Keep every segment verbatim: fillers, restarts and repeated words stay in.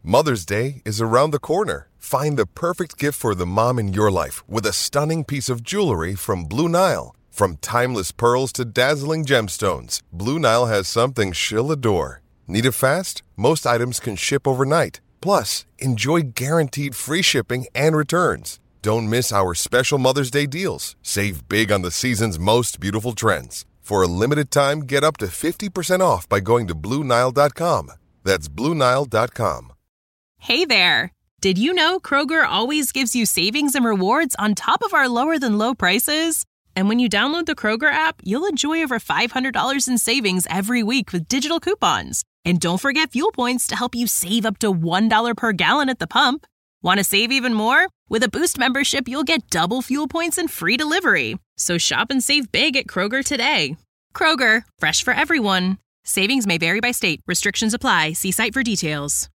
Mother's Day is around the corner. Find the perfect gift for the mom in your life with a stunning piece of jewelry from Blue Nile. From timeless pearls to dazzling gemstones, Blue Nile has something she'll adore. Need it fast? Most items can ship overnight. Plus, enjoy guaranteed free shipping and returns. Don't miss our special Mother's Day deals. Save big on the season's most beautiful trends. For a limited time, get up to fifty percent off by going to Blue Nile dot com. That's Blue Nile dot com. Hey there! Did you know Kroger always gives you savings and rewards on top of our lower-than-low prices? And when you download the Kroger app, you'll enjoy over five hundred dollars in savings every week with digital coupons. And don't forget fuel points to help you save up to one dollar per gallon at the pump. Want to save even more? With a Boost membership, you'll get double fuel points and free delivery. So shop and save big at Kroger today. Kroger, fresh for everyone. Savings may vary by state. Restrictions apply. See site for details.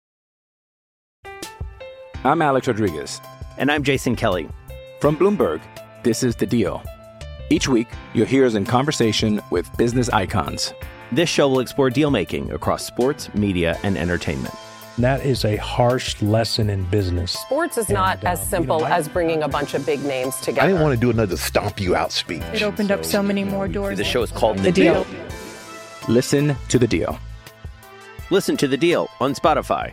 I'm Alex Rodriguez. And I'm Jason Kelly. From Bloomberg, this is The Deal. Each week, you'll hear us in conversation with business icons. This show will explore deal-making across sports, media, and entertainment. That is a harsh lesson in business. Sports is not and, as simple you know, I, as bringing a bunch of big names together. I didn't want to do another stomp you out speech. It opened so, up so many more doors. The show is called The, the deal. deal. Listen to The Deal. Listen to The Deal on Spotify.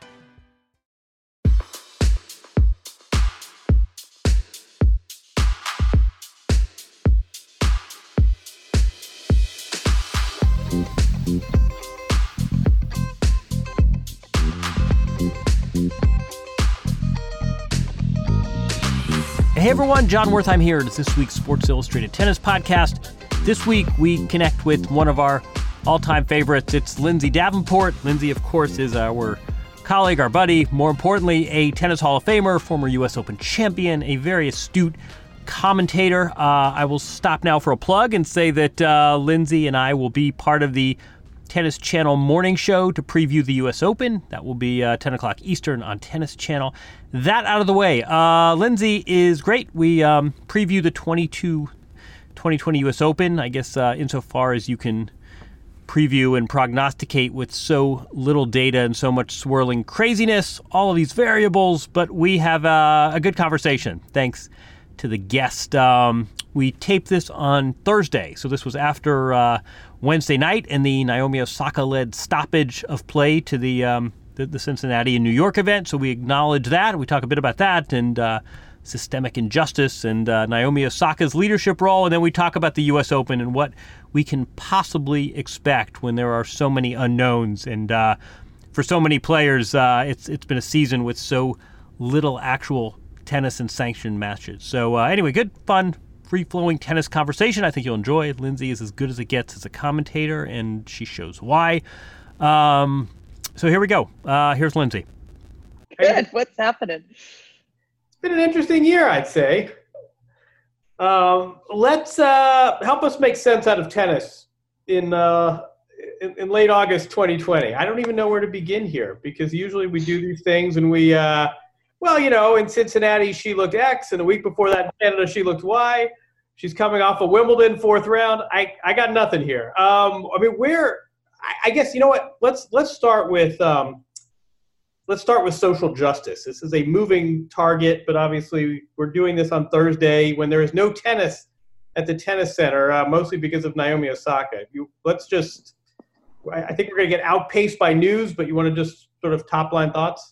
Hey everyone, John Wertheim here. It's this week's Sports Illustrated Tennis Podcast. This week we connect with one of our all-time favorites. It's Lindsay Davenport. Lindsay, of course, is our colleague, our buddy, more importantly, a Tennis Hall of Famer, former U S Open champion, a very astute commentator. Uh, I will stop now for a plug and say that uh, Lindsay and I will be part of the Tennis Channel morning show to preview the U S Open. That will be uh, ten o'clock Eastern on Tennis Channel. That out of the way. Uh, Lindsay is great. We um, preview the twenty-two twenty twenty U S Open, I guess uh, insofar as you can preview and prognosticate with so little data and so much swirling craziness, all of these variables, but we have uh, a good conversation. Thanks to the guest. Um, we taped this on Thursday, so this was after uh, Wednesday night and the Naomi Osaka-led stoppage of play to the, um, the the Cincinnati and New York event. So we acknowledge that. We talk a bit about that and uh, systemic injustice and uh, Naomi Osaka's leadership role, and then we talk about the U S Open and what we can possibly expect when there are so many unknowns. And uh, for so many players, uh, it's it's been a season with so little actual tennis and sanctioned matches. So uh, anyway, good, fun, free-flowing tennis conversation. I think you'll enjoy it. Lindsay is as good as it gets as a commentator, and she shows why. Um, so here we go. Uh, here's Lindsay. Good. What's happening? It's been an interesting year, I'd say. Um, let's uh, help us make sense out of tennis in, uh, in in late August twenty twenty. I don't even know where to begin here, because usually we do these things and we uh, – well, you know, in Cincinnati, she looked X, and the week before that in Canada, she looked Y. She's coming off a Wimbledon fourth round. I, I got nothing here. Um, I mean, where I, I guess, you know what, let's let's start with um, let's start with social justice. This is a moving target, but obviously we're doing this on Thursday when there is no tennis at the tennis center, uh, mostly because of Naomi Osaka. You, let's just, I think we're going to get outpaced by news, but you want to just sort of top line thoughts?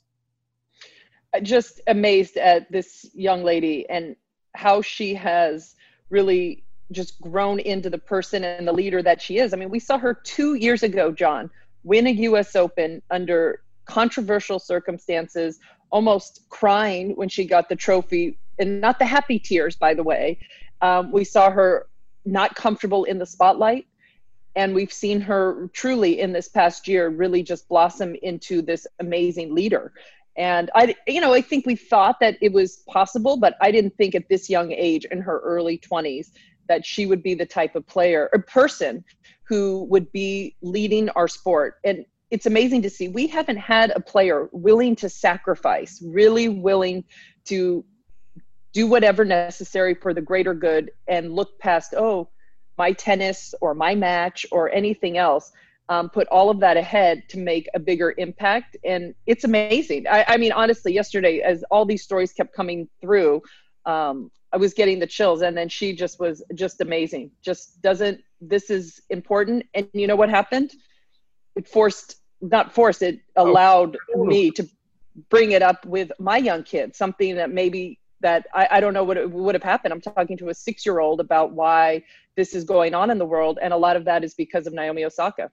Just amazed at this young lady and how she has really just grown into the person and the leader that she is. I mean, we saw her two years ago, John, win a U S Open under controversial circumstances, almost crying when she got the trophy, and not the happy tears, by the way. Um, we saw her not comfortable in the spotlight, and we've seen her truly in this past year really just blossom into this amazing leader. And I, you know, I think we thought that it was possible, but I didn't think at this young age, in her early twenties, that she would be the type of player or person who would be leading our sport. And it's amazing to see. We haven't had a player willing to sacrifice, really willing to do whatever necessary for the greater good and look past, oh, my tennis or my match or anything else. um, put all of that ahead to make a bigger impact. And it's amazing. I, I mean, honestly, yesterday, as all these stories kept coming through, um, I was getting the chills. And then she just was just amazing. Just doesn't, this is important. And you know what happened? It forced, not forced, it allowed oh. me to bring it up with my young kids, something that maybe that I, I don't know what it would have happened. I'm talking to a six-year-old about why this is going on in the world. And a lot of that is because of Naomi Osaka.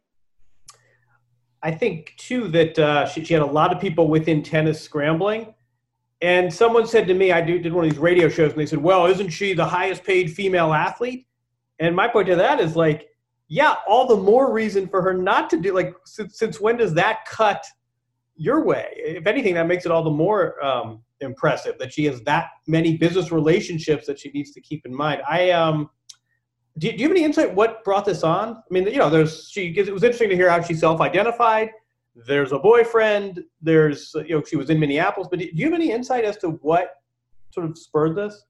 I think, too, that uh, she, she had a lot of people within tennis scrambling. And someone said to me, I do, did one of these radio shows, and they said, well, isn't she the highest paid female athlete? And my point to that is like, yeah, all the more reason for her not to do, like, since, since when does that cut your way? If anything, that makes it all the more um, impressive that she has that many business relationships that she needs to keep in mind. I um, do, do you have any insight what brought this on? I mean, you know, there's she. It was interesting to hear how she self-identified. There's a boyfriend. There's you know she was in Minneapolis. But do you have any insight as to what sort of spurred this?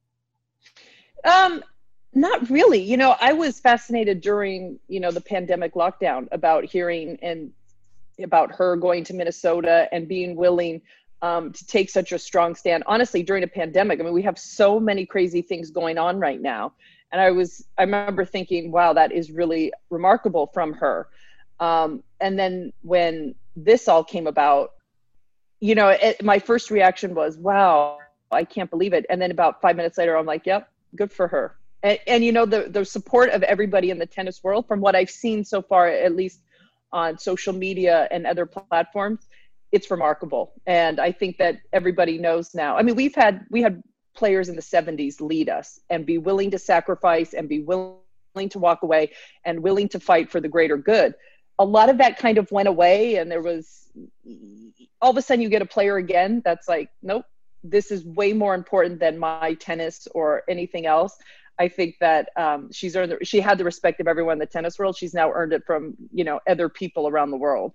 Um, not really. You know, I was fascinated during you know the pandemic lockdown about hearing and about her going to Minnesota and being willing um, to take such a strong stand. Honestly, during a pandemic, I mean, we have so many crazy things going on right now. And I was, I remember thinking, wow, that is really remarkable from her. Um, and then when this all came about, you know, it, my first reaction was, wow, I can't believe it. And then about five minutes later, I'm like, yep, good for her. And, and you know, the, the support of everybody in the tennis world, from what I've seen so far, at least on social media and other platforms, it's remarkable. And I think that everybody knows now. I mean, we've had, we had players in the seventies lead us and be willing to sacrifice and be willing to walk away and willing to fight for the greater good. A lot of that kind of went away, and there was, all of a sudden you get a player again that's like, nope, this is way more important than my tennis or anything else. I think that um, she's earned, the, she had the respect of everyone in the tennis world. She's now earned it from, you know, other people around the world.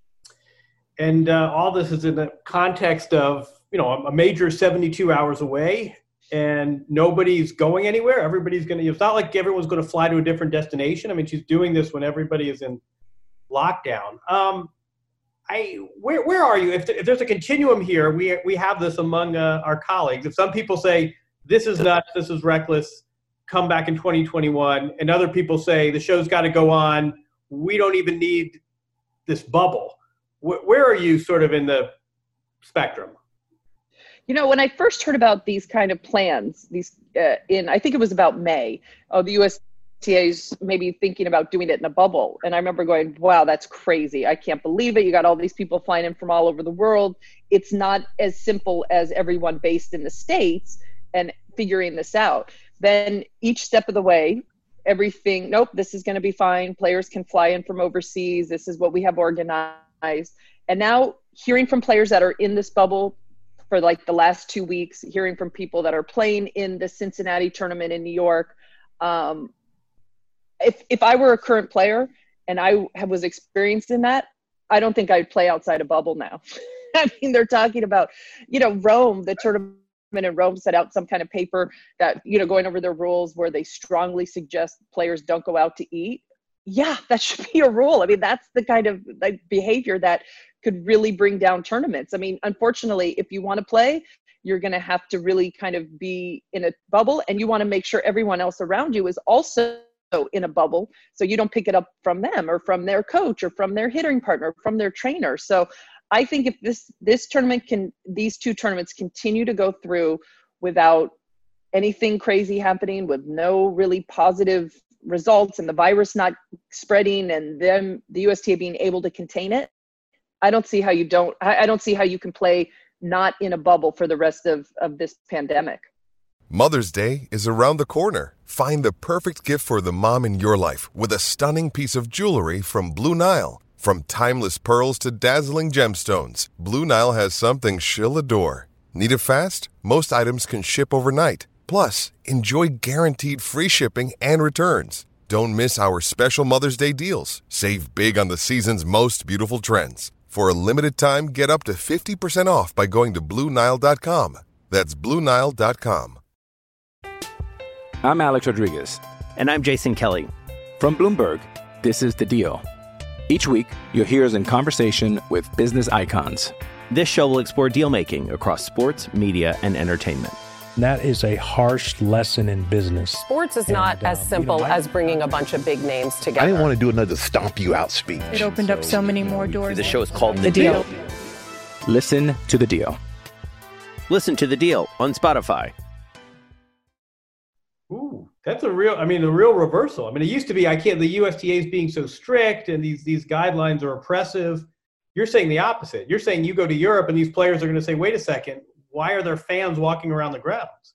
And uh, all this is in the context of, you know, a major seventy-two hours away and nobody's going anywhere. Everybody's going to, it's not like everyone's going to fly to a different destination. I mean, she's doing this when everybody is in lockdown. Um, I, where, where are you? If, if there's a continuum here, we, we have this among uh, our colleagues. If some people say, this is nuts, this is reckless, come back in twenty twenty-one, and other people say the show's got to go on, we don't even need this bubble. Wh- where are you sort of in the spectrum? You know, when I first heard about these kind of plans, these uh, in, I think it was about May, uh, the U S T A's maybe thinking about doing it in a bubble. And I remember going, wow, that's crazy. I can't believe it. You got all these people flying in from all over the world. It's not as simple as everyone based in the States and figuring this out. Then each step of the way, everything, nope, this is going to be fine. Players can fly in from overseas. This is what we have organized. And now hearing from players that are in this bubble for like the last two weeks, hearing from people that are playing in the Cincinnati tournament in New York. Um, if, if I were a current player and I was experienced in that, I don't think I'd play outside a bubble now. I mean, they're talking about, you know, Rome, the tournament in Rome set out some kind of paper that, you know, going over their rules where they strongly suggest players don't go out to eat. Yeah, that should be a rule. I mean, that's the kind of like behavior that could really bring down tournaments. I mean, unfortunately, if you want to play, you're going to have to really kind of be in a bubble, and you want to make sure everyone else around you is also in a bubble, so you don't pick it up from them or from their coach or from their hitting partner, from their trainer. So I think if this, this tournament can, these two tournaments continue to go through without anything crazy happening, with no really positive results and the virus not spreading and then the U S T A being able to contain it, I don't see how you don't, I don't see how you can play not in a bubble for the rest of, of this pandemic. Mother's Day is around the corner. Find the perfect gift for the mom in your life with a stunning piece of jewelry from Blue Nile. From timeless pearls to dazzling gemstones, Blue Nile has something she'll adore. Need it fast? Most items can ship overnight. Plus, enjoy guaranteed free shipping and returns. Don't miss our special Mother's Day deals. Save big on the season's most beautiful trends. For a limited time, get up to fifty percent off by going to Blue Nile dot com. That's Blue Nile dot com. I'm Alex Rodriguez. And I'm Jason Kelly. From Bloomberg, this is The Deal. Each week, you'll hear us in conversation with business icons. This show will explore deal-making across sports, media, and entertainment. That is a harsh lesson in business. Sports is And, not as um, simple you know, I- as bringing a bunch of big names together. I didn't want to do another stomp you out speech. It opened up so many more doors. The show is called The, The Deal. Listen to the deal. Listen to The Deal on Spotify. Ooh, that's a real, I mean, a real reversal. I mean, it used to be, I can't, the U S T A is being so strict and these, these guidelines are oppressive. You're saying the opposite. You're saying you go to Europe and these players are going to say, wait a second, why are there fans walking around the grounds?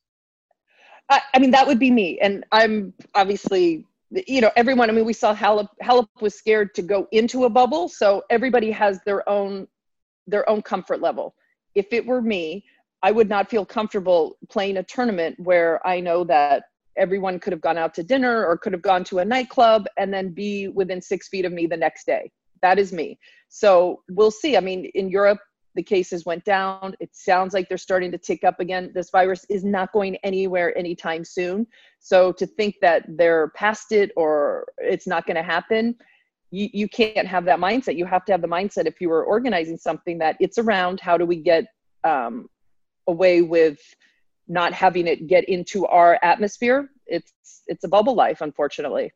I, I mean, that would be me. And I'm obviously, you know, everyone, I mean, we saw Halep, Halep was scared to go into a bubble. So everybody has their own, their own comfort level. If it were me, I would not feel comfortable playing a tournament where I know that everyone could have gone out to dinner or could have gone to a nightclub and then be within six feet of me the next day. That is me. So we'll see. I mean, in Europe, the cases went down. It sounds like they're starting to tick up again. This virus is not going anywhere anytime soon. So to think that they're past it or it's not going to happen, you, you can't have that mindset. You have to have the mindset if you were organizing something that it's around. How do we get um, away with not having it get into our atmosphere? It's it's a bubble life, unfortunately.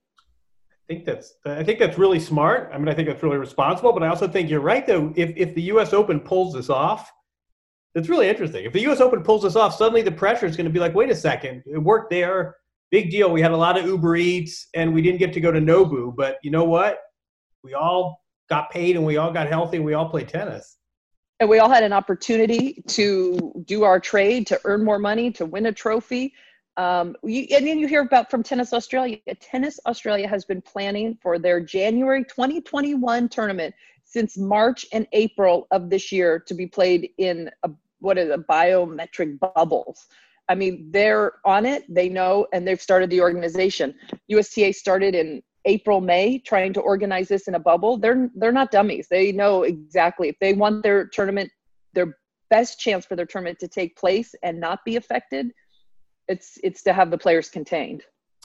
I think that's I think that's really smart. I mean, I think that's really responsible. But I also think you're right, though. If if the U S Open pulls this off, it's really interesting. If the U S Open pulls this off, suddenly the pressure is going to be like, wait a second, it worked there, big deal. We had a lot of Uber Eats, and we didn't get to go to Nobu. But you know what? We all got paid, and we all got healthy, and we all played tennis. And we all had an opportunity to do our trade, to earn more money, to win a trophy. Um, you, and then you hear about from Tennis Australia. Tennis Australia has been planning for their January twenty twenty-one tournament since March and April of this year to be played in a, what is a biometric bubbles. I mean, they're on it. They know, and they've started the organization. U S T A started in April, May, trying to organize this in a bubble. They're they're not dummies. They know exactly if they want their tournament, their best chance for their tournament to take place and not be affected, it's it's to have the players contained.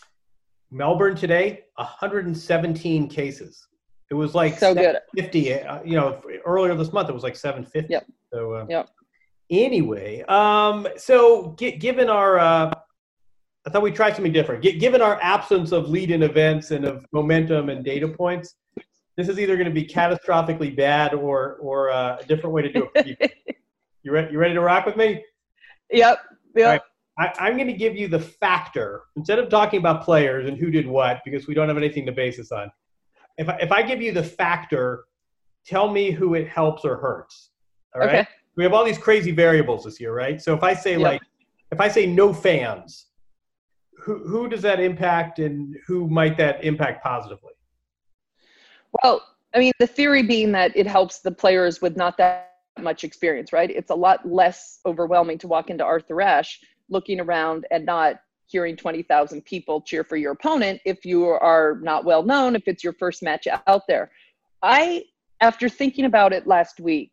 Melbourne today, one hundred seventeen cases. It was like so good. fifty. Uh, you know, earlier this month it was like seven fifty. Yep. So uh, yep. Anyway, um, so g- given our uh, I thought we'd try something different. G- given our absence of lead-in events and of momentum and data points, this is either going to be catastrophically bad or or uh, a different way to do it. you ready? You ready to rock with me? Yep. Yep. All right. I, I'm going to give you the factor instead of talking about players and who did what because we don't have anything to base this on. If I, if I give you the factor, tell me who it helps or hurts. All right. Okay. We have all these crazy variables this year, right? So if I say Yep. like, if I say no fans. Who who does that impact and who might that impact positively? Well, I mean, the theory being that it helps the players with not that much experience, right? It's a lot less overwhelming to walk into Arthur Ashe looking around and not hearing twenty thousand people cheer for your opponent if you are not well known, if it's your first match out there. I, after thinking about it last week,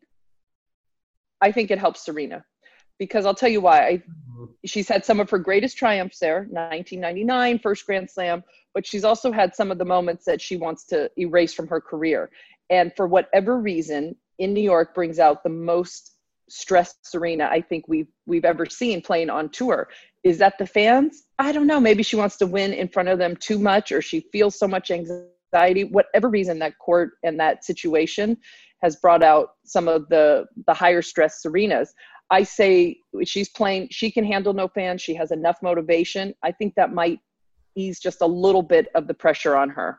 I think it helps Serena. Because I'll tell you why. I, she's had some of her greatest triumphs there, nineteen ninety-nine, first Grand Slam, but she's also had some of the moments that she wants to erase from her career. And for whatever reason, in New York brings out the most stressed Serena I think we've, we've ever seen playing on tour. Is that the fans? I don't know. Maybe she wants to win in front of them too much, or she feels so much anxiety. Whatever reason, that court and that situation has brought out some of the, the higher stress Serenas. I say she's playing, she can handle no fans. She has enough motivation. I think that might ease just a little bit of the pressure on her.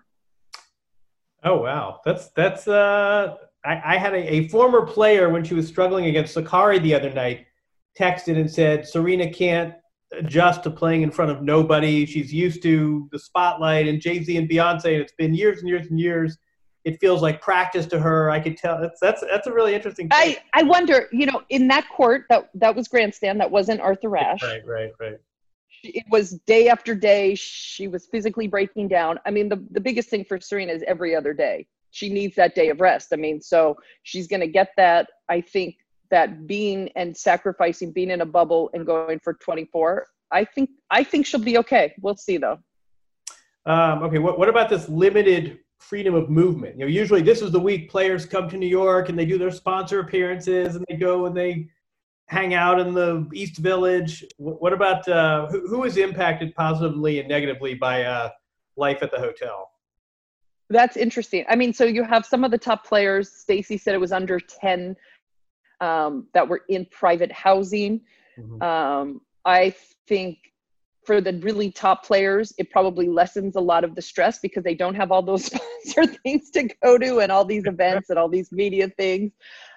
Oh, wow. That's, that's, uh, I, I had a, a former player when she was struggling against Sakkari the other night, texted and said, Serena can't adjust to playing in front of nobody. She's used to the spotlight and Jay-Z and Beyonce. And it's been years and years and years. It feels like practice to her. I could tell. That's that's that's a really interesting thing. I, I wonder, you know, in that court, that that was grandstand. That wasn't Arthur Ashe. Right, right, right. It was day after day. She was physically breaking down. I mean, the, the biggest thing for Serena is every other day. She needs that day of rest. I mean, so she's going to get that. I think that being and sacrificing being in a bubble and going for twenty-four, I think I think she'll be okay. We'll see, though. Um, okay, what what about this limited freedom of movement. You know, usually this is the week players come to New York and they do their sponsor appearances and they go and they hang out in the East Village. What about uh, who, who is impacted positively and negatively by uh, life at the hotel? That's interesting. I mean, so you have some of the top players. Stacey said it was under ten um, that were in private housing. Mm-hmm. Um, I think for the really top players, it probably lessens a lot of the stress because they don't have all those sponsor things to go to and all these events and all these media things.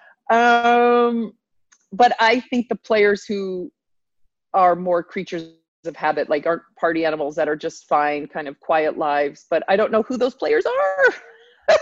Um, but I think the players who are more creatures of habit, like aren't party animals, that are just fine, kind of quiet lives, but I don't know who those players are.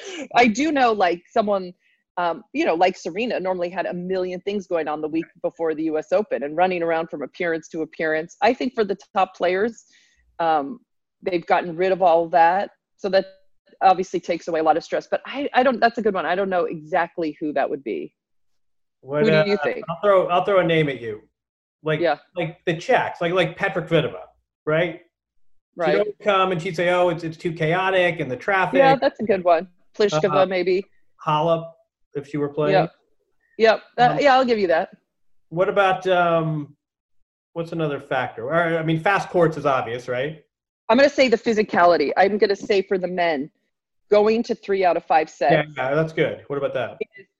I do know like someone, um, you know, like Serena normally had a million things going on the week before the U S Open and running around from appearance to appearance. I think for the top players, um, they've gotten rid of all of that. So that obviously takes away a lot of stress, but I, I don't, that's a good one. I don't know exactly who that would be. What, who do uh, you think? I'll throw, I'll throw a name at you. Like, yeah. like the Czechs, like like Petra Kvitova, right? Right. She'd always come and she'd say, "Oh, it's it's too chaotic and the traffic." Yeah, that's a good one. Pliskova, uh, maybe. Halep, if she were playing. Yep. Yep. Uh, um, yeah, I'll give you that. What about um, what's another factor? Or, I mean, fast courts is obvious, right? I'm going to say the physicality. I'm going to say for the men, going to three out of five sets. Yeah, yeah, that's good. What about that? It is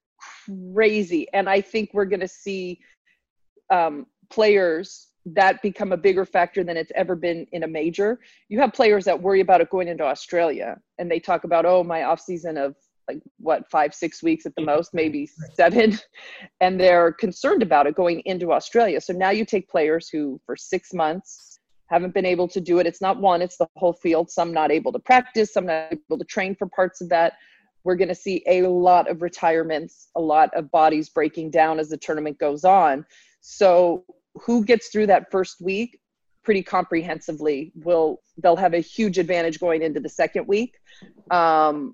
crazy, and I think we're going to see. Um, players that become a bigger factor than it's ever been in a major. You have players that worry about it going into Australia and they talk about, oh, my off season of like what, five, six weeks at the most, maybe seven. And they're concerned about it going into Australia. So now you take players who for six months haven't been able to do it. It's not one, it's the whole field. Some not able to practice, some not able to train for parts of that. We're going to see a lot of retirements, a lot of bodies breaking down as the tournament goes on. So who gets through that first week pretty comprehensively will, they'll have a huge advantage going into the second week. Um,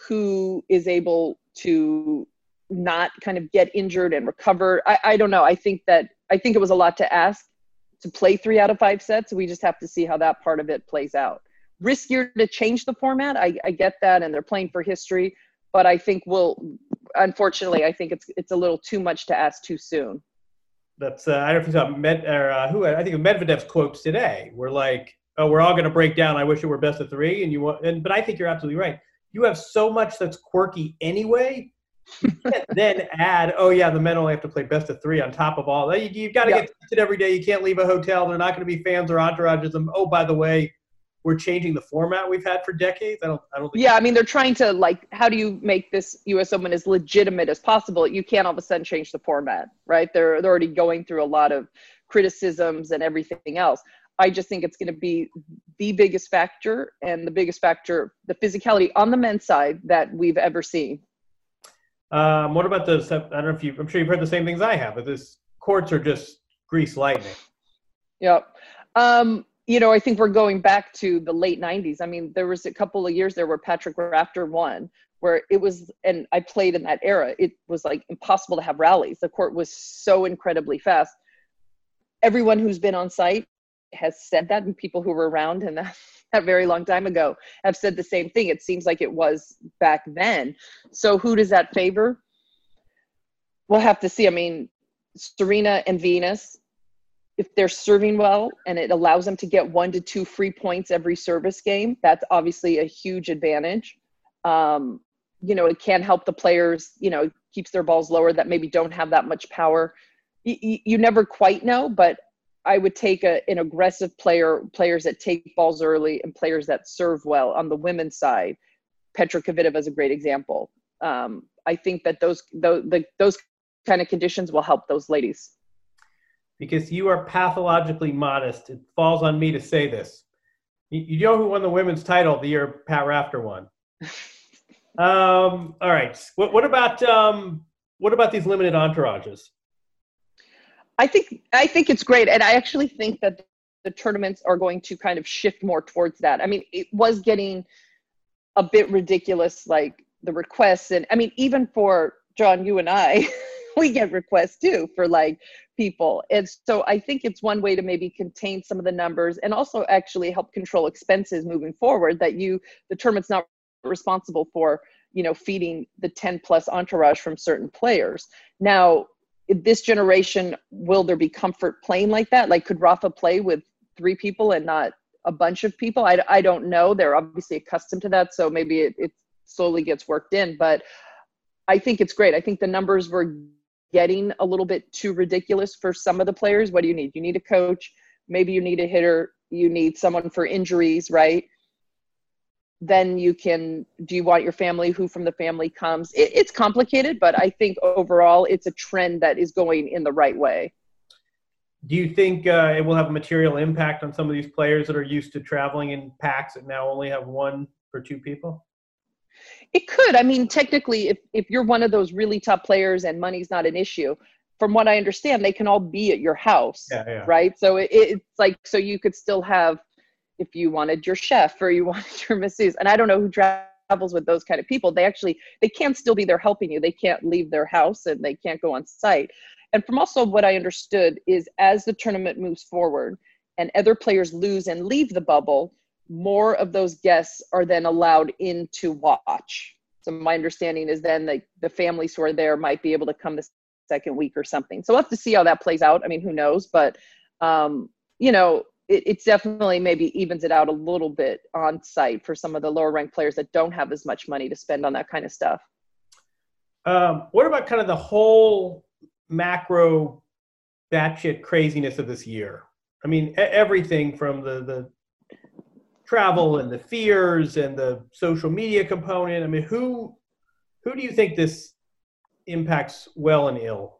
who is able to not kind of get injured and recover. I, I don't know. I think that, I think it was a lot to ask to play three out of five sets. We just have to see how that part of it plays out. Riskier to change the format. I, I get that. And they're playing for history, but I think we'll, unfortunately, I think it's, it's a little too much to ask too soon. That's uh, I don't know if you saw Med, or, uh, who I think Medvedev's quotes today were like, "Oh, we're all going to break down. I wish it were best of three." And you want, and but I think you're absolutely right. You have so much that's quirky anyway. You can't then add, "Oh yeah, the men only have to play best of three on top of all that." You, you've got to yep. get tested every day. You can't leave a hotel. They're not going to be fans or entourages. And oh, by the way, we're changing the format we've had for decades. I don't. I don't think. Yeah, I mean, they're trying to like, how do you make this U S Open as legitimate as possible? You can't all of a sudden change the format, right? They're they're already going through a lot of criticisms and everything else. I just think it's going to be the biggest factor and the biggest factor, the physicality on the men's side that we've ever seen. Um, what about the? I don't know if you. I'm sure you've heard the same things I have, but this courts are just grease lightning. Yep. Um, You know, I think we're going back to the late nineties. I mean, there was a couple of years there where Patrick Rafter won, where it was, and I played in that era, it was like impossible to have rallies. The court was so incredibly fast. Everyone who's been on site has said that, and people who were around and that, that very long time ago have said the same thing. It seems like it was back then. So who does that favor? We'll have to see. I mean, Serena and Venus, if they're serving well and it allows them to get one to two free points every service game, that's obviously a huge advantage. Um, you know, it can help the players, you know, keeps their balls lower that maybe don't have that much power. You, you never quite know, but I would take a, an aggressive player, players that take balls early and players that serve well on the women's side. Petra Kvitova is a great example. Um, I think that those, those, the, those kind of conditions will help those ladies. Because you are pathologically modest, it falls on me to say this. You, you know who won the women's title the year Pat Rafter won? um, all right. What, what about um, what about these limited entourages? I think I think it's great, and I actually think that the tournaments are going to kind of shift more towards that. I mean, it was getting a bit ridiculous, like the requests, and I mean, even for John, you and I. We get requests too for like people. And so I think it's one way to maybe contain some of the numbers and also actually help control expenses moving forward, that you, the tournament's not responsible for, you know, feeding the ten plus entourage from certain players. Now, this generation, will there be comfort playing like that? Like, could Rafa play with three people and not a bunch of people? I, I don't know. They're obviously accustomed to that, so maybe it, it slowly gets worked in. But I think it's great. I think the numbers were getting a little bit too ridiculous for some of the players. What do you need? You need a coach. Maybe you need a hitter. You need someone for injuries, right? Then you can, do you want your family? Who from the family comes? It, it's complicated, but I think overall it's a trend that is going in the right way. Do you think uh, it will have a material impact on some of these players that are used to traveling in packs and now only have one or two people? It could. I mean, technically, if, if you're one of those really top players and money's not an issue, from what I understand, they can all be at your house, yeah, yeah. right? So it, it's like, so you could still have, if you wanted your chef or you wanted your masseuse, and I don't know who travels with those kind of people, they actually, they can still be there helping you. They can't leave their house and they can't go on site. And from also what I understood is as the tournament moves forward and other players lose and leave the bubble, more of those guests are then allowed in to watch. So my understanding is then the, the families who are there might be able to come the second week or something. So we'll have to see how that plays out. I mean, who knows? But, um, you know, it, it's definitely maybe evens it out a little bit on site for some of the lower ranked players that don't have as much money to spend on that kind of stuff. Um, what about kind of the whole macro batshit craziness of this year? I mean, everything from the, the travel and the fears and the social media component. I mean, who who do you think this impacts well and ill?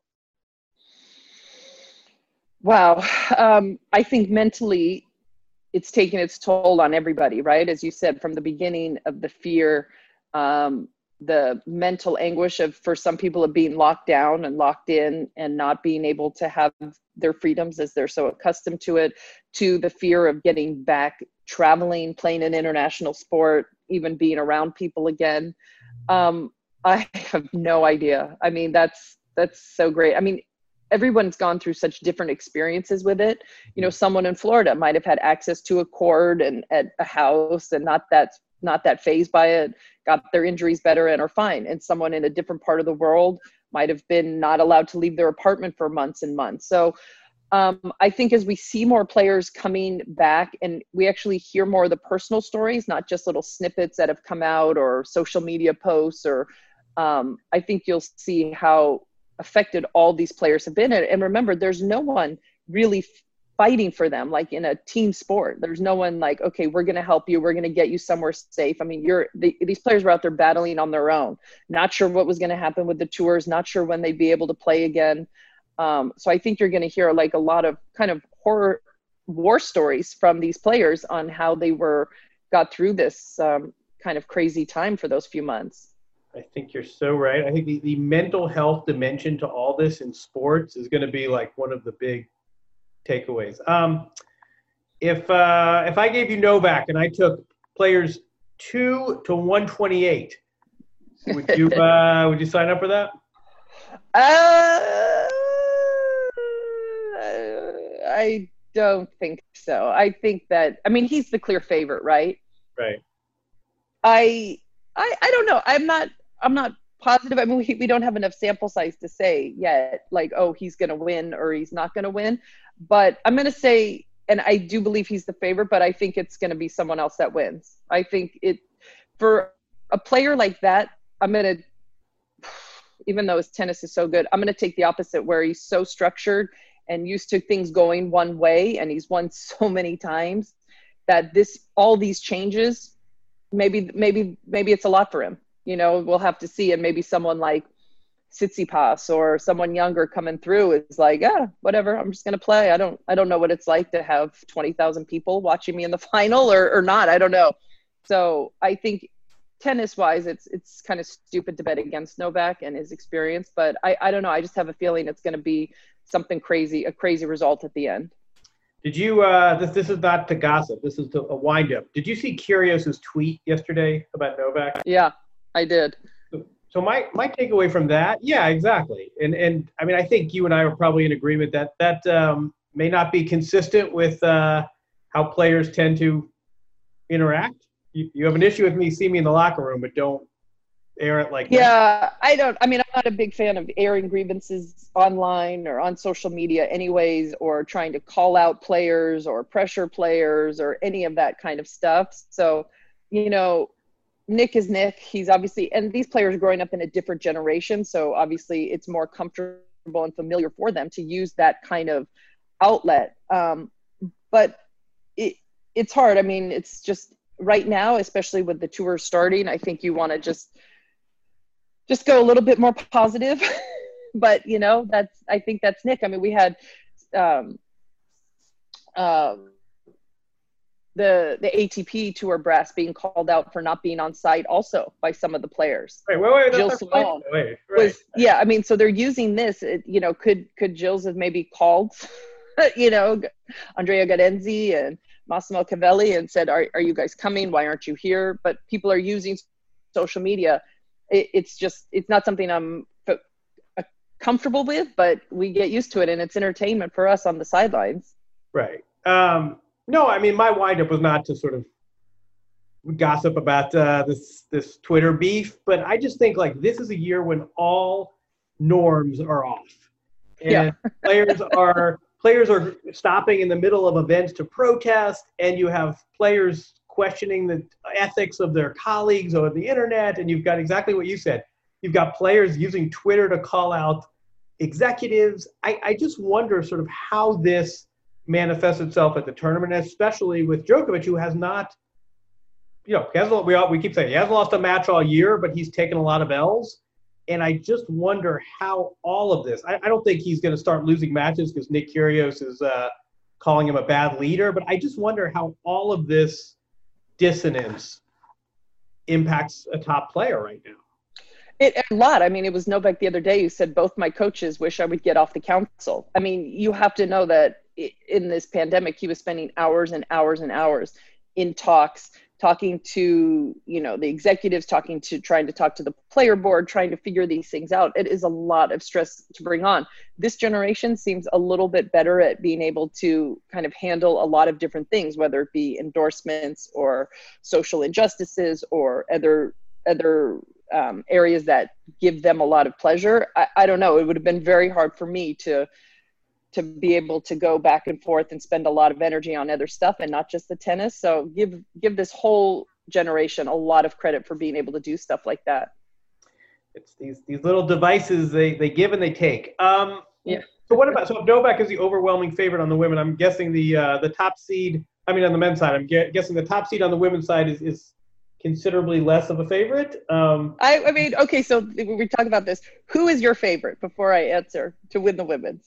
Wow. Um, I think mentally it's taken its toll on everybody, right? As you said, from the beginning of the fear, um, the mental anguish of, for some people, of being locked down and locked in and not being able to have their freedoms as they're so accustomed to it, to the fear of getting back, traveling, playing an international sport, even being around people again. Um, I have no idea. I mean, that's, that's so great. I mean, everyone's gone through such different experiences with it. You know, someone in Florida might have had access to a court and at a house and not that, not that fazed by it, got their injuries better and are fine. And someone in a different part of the world might have been not allowed to leave their apartment for months and months. So um, I think as we see more players coming back and we actually hear more of the personal stories, not just little snippets that have come out or social media posts, or um, I think you'll see how affected all these players have been. And remember, there's no one really fighting for them like in a team sport. There's no one like, okay, we're going to help you, we're going to get you somewhere safe. I mean, you're the, these players were out there battling on their own, not sure what was going to happen with the tours, not sure when they'd be able to play again. Um, so I think you're going to hear like a lot of kind of horror war stories from these players on how they were got through this um, kind of crazy time for those few months. I think you're so right. I think the, the mental health dimension to all this in sports is going to be like one of the big takeaways. Um, if uh, if I gave you Novak and I took players two to one twenty-eight, would you uh, would you sign up for that? Uh, I don't think so. I think that, I mean, he's the clear favorite, right? Right. I I I don't know. I'm not. I'm not positive. I mean, we, we don't have enough sample size to say yet, like, oh, he's going to win or he's not going to win. But I'm going to say, and I do believe he's the favorite, but I think it's going to be someone else that wins. I think it, for a player like that, I'm going to, even though his tennis is so good, I'm going to take the opposite, where he's so structured and used to things going one way, and he's won so many times that this, all these changes, maybe, maybe, maybe it's a lot for him. You know, we'll have to see. And maybe someone like Tsitsipas or someone younger coming through is like, yeah, whatever, I'm just going to play. I don't, I don't know what it's like to have twenty thousand people watching me in the final or, or not. I don't know. So I think tennis wise, it's, it's kind of stupid to bet against Novak and his experience, but I, I don't know. I just have a feeling it's going to be something crazy, a crazy result at the end. Did you, uh, this, this is not to gossip. This is to a wind up. Did you see Kyrgios's tweet yesterday about Novak? Yeah. I did. So my, my takeaway from that, yeah, exactly. And, and I mean, I think you and I are probably in agreement that that um, may not be consistent with uh, how players tend to interact. you, you have an issue with me, see me in the locker room, but don't air it like yeah, that. I don't, I mean, I'm not a big fan of airing grievances online or on social media anyways, or trying to call out players or pressure players or any of that kind of stuff. So, you know, Nick is Nick. He's obviously, and these players are growing up in a different generation. So obviously it's more comfortable and familiar for them to use that kind of outlet. Um, but it, it's hard. I mean, it's just right now, especially with the tour starting, I think you want to just, just go a little bit more positive. But, you know, that's, I think that's Nick. I mean, we had um, um, the the A T P Tour brass being called out for not being on site also by some of the players. Right, wait, wait, Jill that's Simone wait, right. was, yeah, I mean, so they're using this, it, you know, could, could Jill's have maybe called, you know, Andrea Garenzi and Massimo Cavelli and said, are, are you guys coming? Why aren't you here? But people are using social media. It, it's just, it's not something I'm f- uh, comfortable with, but we get used to it, and it's entertainment for us on the sidelines. Right. Um, no, I mean, my windup was not to sort of gossip about uh, this this Twitter beef, but I just think like this is a year when all norms are off, and Yeah. players are players are stopping in the middle of events to protest, and you have players questioning the ethics of their colleagues over the internet, and you've got exactly what you said. You've got players using Twitter to call out executives. I, I just wonder sort of how this manifests itself at the tournament, especially with Djokovic, who has not, you know, he hasn't, we, all, we keep saying he hasn't lost a match all year, but he's taken a lot of L's. And I just wonder how all of this, I, I don't think he's going to start losing matches because Nick Kyrgios is uh, calling him a bad leader, but I just wonder how all of this dissonance impacts a top player right now. It, a lot. I mean, it was Novak the other day who said, both my coaches wish I would get off the council. I mean, you have to know that in this pandemic, he was spending hours and hours and hours in talks, talking to, you know, the executives, talking to, trying to talk to the player board, trying to figure these things out. It is a lot of stress to bring on. This generation seems a little bit better at being able to kind of handle a lot of different things, whether it be endorsements or social injustices or other, other um, areas that give them a lot of pleasure. I, I don't know. It would have been very hard for me to, to be able to go back and forth and spend a lot of energy on other stuff and not just the tennis. So give, give this whole generation a lot of credit for being able to do stuff like that. It's these, these little devices, they, they give and they take. Um, yeah. So what about, so if Novak is the overwhelming favorite on the women, I'm guessing the, uh, the top seed, I mean, on the men's side, I'm ge- guessing the top seed on the women's side is, is considerably less of a favorite. Um, I, I mean, okay. So we talk about this. Who is your favorite before I answer to win the women's?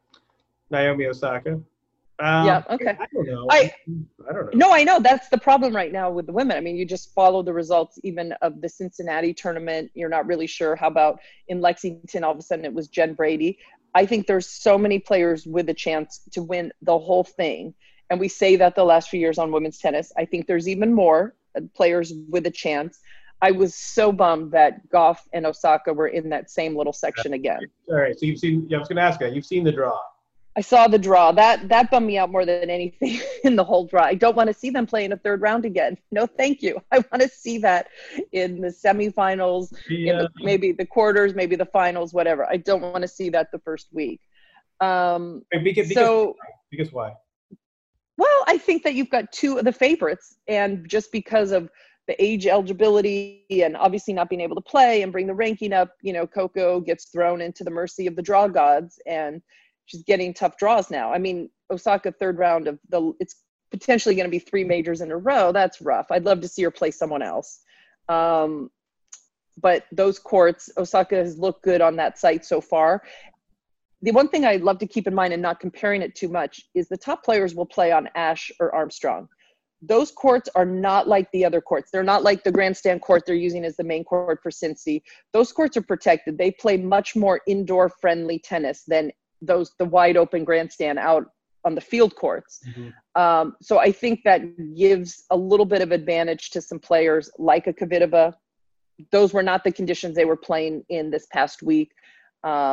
Naomi Osaka. Um, yeah. Okay. I don't know. I, I don't know. No, I know that's the problem right now with the women. I mean, you just follow the results even of the Cincinnati tournament. You're not really sure. How about in Lexington? All of a sudden it was Jen Brady. I think there's so many players with a chance to win the whole thing. And we say that the last few years on women's tennis. I think there's even more players with a chance. I was so bummed that Goff and Osaka were in that same little section again. All right. So you've seen, yeah, I was going to ask you, you've seen the draw. I saw the draw. That that bummed me out more than anything in the whole draw. I don't want to see them play in a third round again. No, thank you. I want to see that in the semifinals, Yeah. in the, maybe the quarters, maybe the finals, whatever. I don't want to see that the first week. Um, because, so, because why? Well, I think that you've got two of the favorites, and just because of the age eligibility and obviously not being able to play and bring the ranking up, you know, Coco gets thrown into the mercy of the draw gods, and she's getting tough draws now. I mean, Osaka third round of the, it's potentially going to be three majors in a row. That's rough. I'd love to see her play someone else. Um, but those courts, Osaka has looked good on that site so far. The one thing I'd love to keep in mind and not comparing it too much is the top players will play on Ashe or Armstrong. Those courts are not like the other courts. They're not like the grandstand court they're using as the main court for Cincy. Those courts are protected. They play much more indoor friendly tennis than those, the wide open grandstand out on the field courts. Mm-hmm. Um, so I think that gives a little bit of advantage to some players like a Kvitova. Those were not the conditions they were playing in this past week. Um,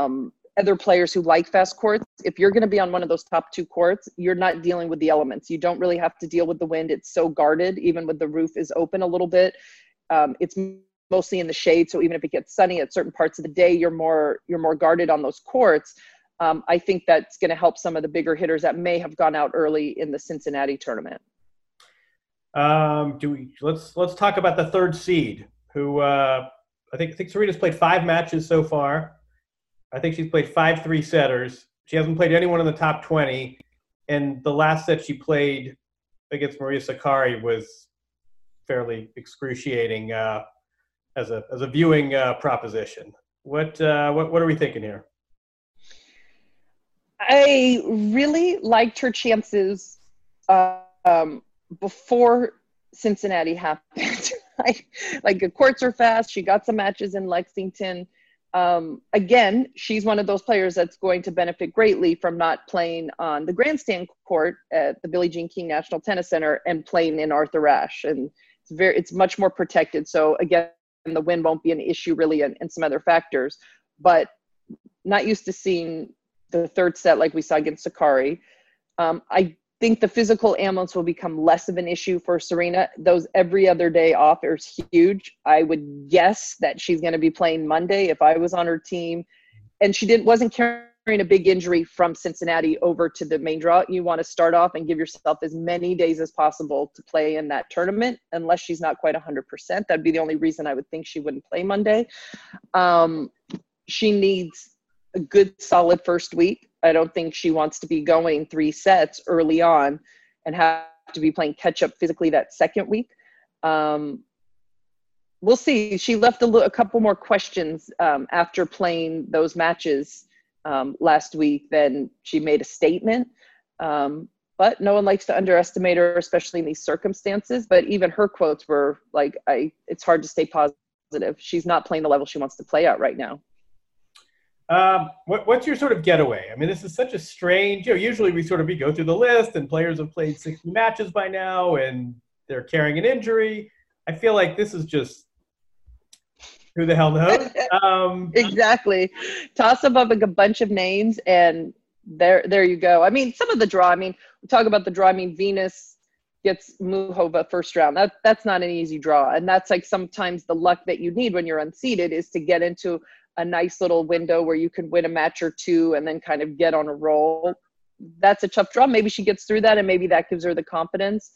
other players who like fast courts, if you're going to be on one of those top two courts, you're not dealing with the elements. You don't really have to deal with the wind. It's so guarded, even with the roof is open a little bit. Um, it's mostly in the shade. So even if it gets sunny at certain parts of the day, you're more, you're more guarded on those courts. Um, I think that's going to help some of the bigger hitters that may have gone out early in the Cincinnati tournament. Um, do we, let's, let's talk about the third seed who, uh, I think, I think Serena's played five matches so far. I think she's played five three setters. She hasn't played anyone in the top twenty. And the last set she played against Maria Sakkari was fairly excruciating uh, as a as a viewing uh, proposition. What uh, what what are we thinking here? I really liked her chances uh, um, before Cincinnati happened. like, like the courts are fast. She got some matches in Lexington. Um, again, she's one of those players that's going to benefit greatly from not playing on the grandstand court at the Billie Jean King National Tennis Center and playing in Arthur Ashe. And it's very, it's much more protected. So again, the wind won't be an issue really, and, and some other factors, but not used to seeing the third set like we saw against Sakkari. Um, I think the physical ailments will become less of an issue for Serena. Those every other day off is huge. I would guess that she's going to be playing Monday if I was on her team. And she didn't wasn't carrying a big injury from Cincinnati over to the main draw. You want to start off and give yourself as many days as possible to play in that tournament, unless she's not quite one hundred percent. That'd be the only reason I would think she wouldn't play Monday. Um, she needs a good solid first week. I don't think she wants to be going three sets early on and have to be playing catch up physically that second week. Um, we'll see. She left a, l- a couple more questions um, after playing those matches um, last week. Then she made a statement. Um, but no one likes to underestimate her, especially in these circumstances. But even her quotes were like, I, it's hard to stay positive. She's not playing the level she wants to play at right now. Um, what, what's your sort of getaway? I mean, this is such a strange, you know, usually we sort of, we go through the list and players have played sixty matches by now and they're carrying an injury. I feel like this is just, who the hell knows? Um, exactly. Toss up like a bunch of names and there, there you go. I mean, some of the draw, I mean, we talk about the draw. I mean, Venus gets Muhova first round. That that's not an easy draw. And that's like sometimes the luck that you need when you're unseeded is to get into a nice little window where you can win a match or two and then kind of get on a roll. That's a tough draw. Maybe she gets through that and maybe that gives her the confidence.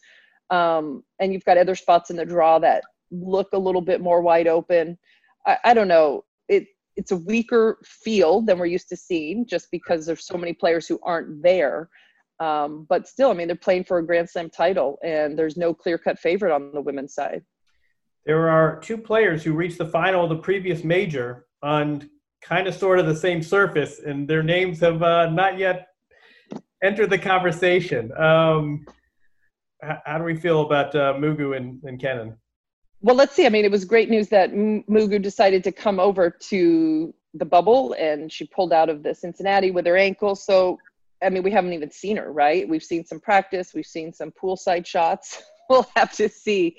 Um, and you've got other spots in the draw that look a little bit more wide open. I, I don't know. It It's a weaker field than we're used to seeing just because there's so many players who aren't there. Um, but still, I mean, they're playing for a Grand Slam title and there's no clear-cut favorite on the women's side. There are two players who reached the final of the previous major on kind of sort of the same surface, and their names have uh, not yet entered the conversation. Um, how, how do we feel about uh, Mugu and, and Kenin? Well, let's see. I mean, it was great news that M- Mugu decided to come over to the bubble, and she pulled out of the Cincinnati with her ankle. So, I mean, we haven't even seen her, right? We've seen some practice. We've seen some poolside shots. We'll have to see,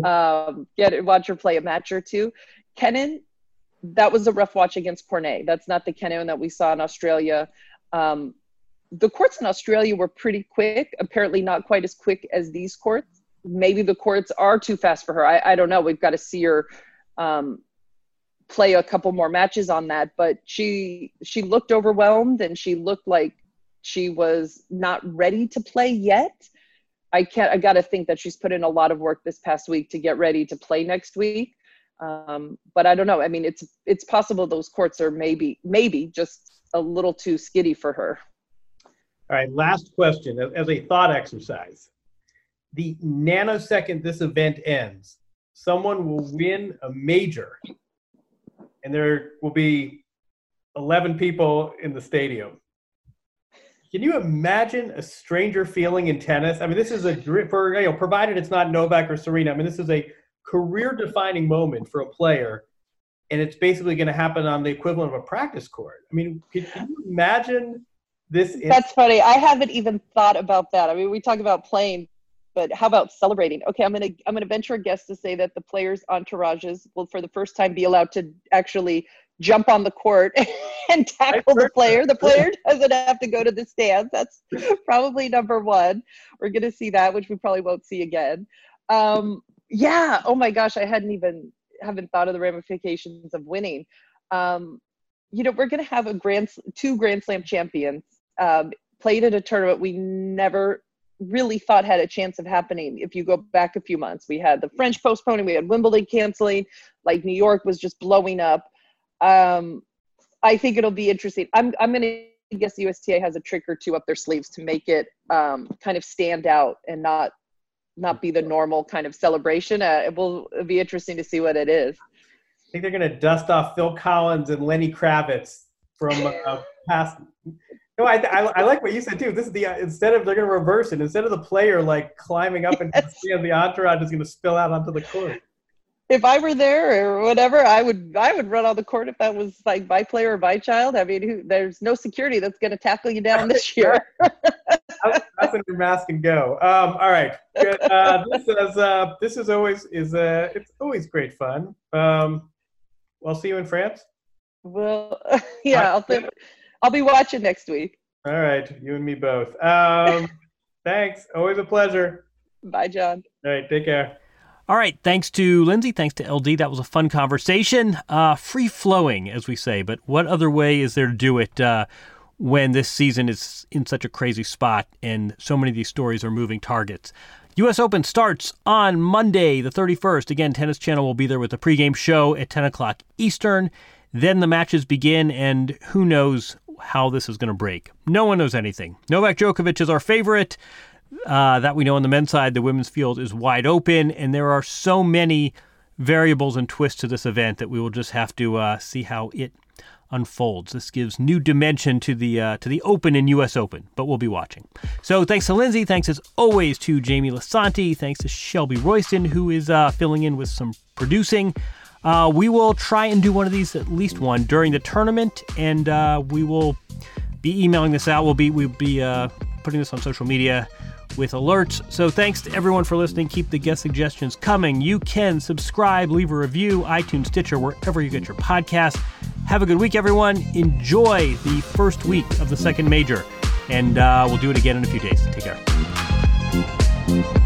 um, get it, watch her play a match or two. Kenin, that was a rough watch against Cornet. That's not the Kenin that we saw in Australia. Um, the courts in Australia were pretty quick, apparently not quite as quick as these courts. Maybe the courts are too fast for her. I, I don't know. We've got to see her um, play a couple more matches on that. But she she looked overwhelmed and she looked like she was not ready to play yet. I can't. I got to think that she's put in a lot of work this past week to get ready to play next week. Um, but I don't know. I mean, it's it's possible those courts are maybe maybe just a little too skiddy for her. All right, last question as a thought exercise. The nanosecond this event ends, someone will win a major, and there will be eleven people in the stadium. Can you imagine a stranger feeling in tennis? I mean, this is a for you know, provided it's not Novak or Serena. I mean, this is a career-defining moment for a player, and it's basically going to happen on the equivalent of a practice court. I mean, can, can you imagine this? That's funny. I haven't even thought about that. I mean, we talk about playing, but how about celebrating? Okay, I'm gonna I'm gonna venture a guess to say that the players' entourages will, for the first time, be allowed to actually jump on the court and tackle the player. The player doesn't have to go to the stands. That's probably number one. We're going to see that, which we probably won't see again. Um, yeah. Oh my gosh. I hadn't even, haven't thought of the ramifications of winning. Um, you know, we're going to have a grand, two Grand Slam champions um, played at a tournament we never really thought had a chance of happening. If you go back a few months, we had the French postponing, we had Wimbledon canceling, like New York was just blowing up. Um, I think it'll be interesting. I'm I'm going to guess the U S T A has a trick or two up their sleeves to make it um, kind of stand out and not not be the normal kind of celebration. Uh, it will it'll be interesting to see what it is. I think they're going to dust off Phil Collins and Lenny Kravitz from uh, past. No, I, I I like what you said too. This is the instead of they're going to reverse it. Instead of the player like climbing up yes. into the stand, the entourage is going to spill out onto the court. If I were there or whatever, I would I would run on the court if that was like my player or my child. I mean, who, there's no security that's going to tackle you down this year. That's in your mask and go. Um, all right, good. Uh, this is uh, this is always is uh, it's always great fun. Um, we'll see you in France. Well, yeah, I'll think. I'll be watching next week. All right. You and me both. Um, thanks. Always a pleasure. Bye, John. All right. Take care. All right. Thanks to Lindsay. Thanks to L D. That was a fun conversation. Uh, free flowing, as we say. But what other way is there to do it uh, when this season is in such a crazy spot and so many of these stories are moving targets? U S Open starts on Monday, the thirty-first. Again, Tennis Channel will be there with the pregame show at ten o'clock Eastern. Then the matches begin, and who knows how this is going to break. No one knows anything. Novak Djokovic is our favorite. Uh, that we know on the men's side. The women's field is wide open, and there are so many variables and twists to this event that we will just have to uh, see how it unfolds. This gives new dimension to the uh, to the Open and U S Open, but we'll be watching. So thanks to Lindsay. Thanks as always to Jamie Lisanti. Thanks to Shelby Royston, who is uh, filling in with some producing. Uh, we will try and do one of these, at least one, during the tournament, and uh, we will be emailing this out. We'll be we'll be uh, putting this on social media with alerts. So thanks to everyone for listening. Keep the guest suggestions coming. You can subscribe, leave a review, iTunes, Stitcher, wherever you get your podcasts. Have a good week, everyone. Enjoy the first week of the second major, and uh, we'll do it again in a few days. Take care.